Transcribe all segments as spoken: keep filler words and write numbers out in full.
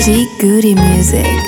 G Goody Music.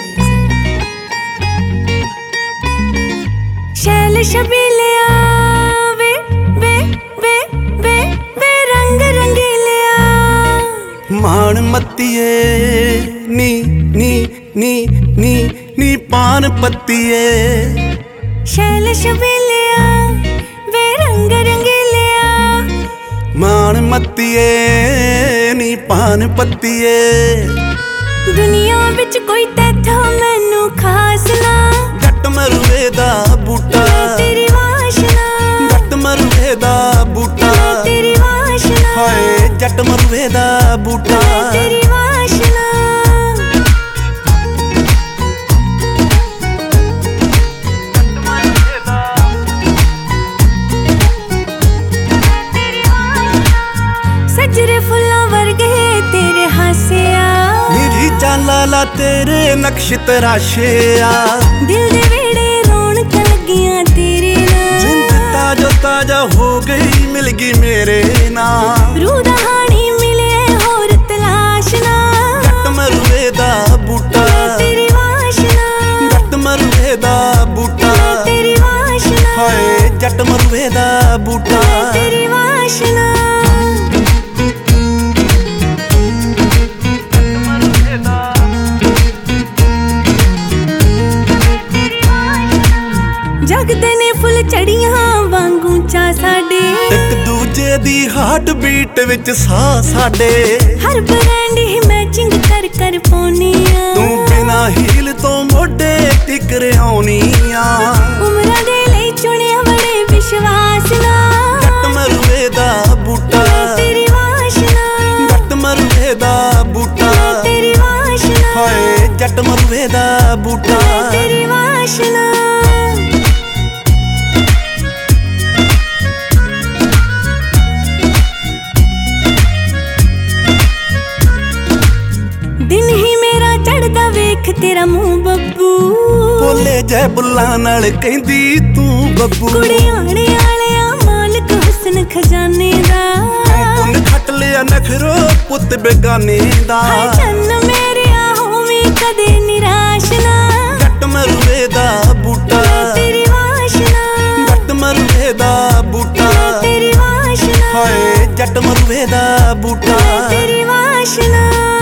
शैल शबीलिया वे वे वे वे वे रंग रंगीलिया मान मत्तिए नी नी नी नी नी पान पत्तिए शैल शबीलिया वे रंग रंगीलिया मान मत्तिए नी पान पत्तिए दुनिया विच कोई तैथों मैनू खास ना जट मरुए दा बूटा तेरी वाशना जट मरुए दा बूटा तेरी वाशना हाय जट मरुए दा बूटा तेरी वाशना सजरे फुल्लां वर्गे तेरे हासिया मेरी चाला तेरे नक्श तराशे आ दिल दे वेड़े रौनक लगियां तेरे नाल जिंद ताजो ताजा हो गई मिल गई मेरे नाल रूह दा हानी मिले होर तलाश ना जट मरुए दा बूटा तेरी वाशना जट मरुए दा बूटा तेरी वाशना हाय जट मरुए दा बूटा तेरी वाशना जगदे ने फुल चढ़ियां वांगू चा साडे एक दूजे दी हार्ट बीट विच सा साडे हर ब्रांड ही मैचिंग कर कर पाउनिया तू बिना हील तो मोढे टिकर आउनिया उमरां दे लई चुनिया बड़े विश्वास नाल जट मरुए दा बूटा तेरी वाशना जट मरुए दा बूटा तेरी वाशना हाय जट मरुए दा बूटा तेरी वाशना दिन ही मेरा चढ़दा वेख तेरा मुंह बब्बू बोले जै बुल्ला नाल कहंदी तू बब्बू कुड़ियाने आलिया मालिक हुस्न खजाने दा पुन खट लिया नखरो पुत बेगाने दा हाय चन्न मेरे होवी कदे निराश ना जट मरुए दा बूटा तेरी वाशना जट मरुए दा बूटा तेरी वाशना हाय जट मरुए दा बूटा तेरी वाशना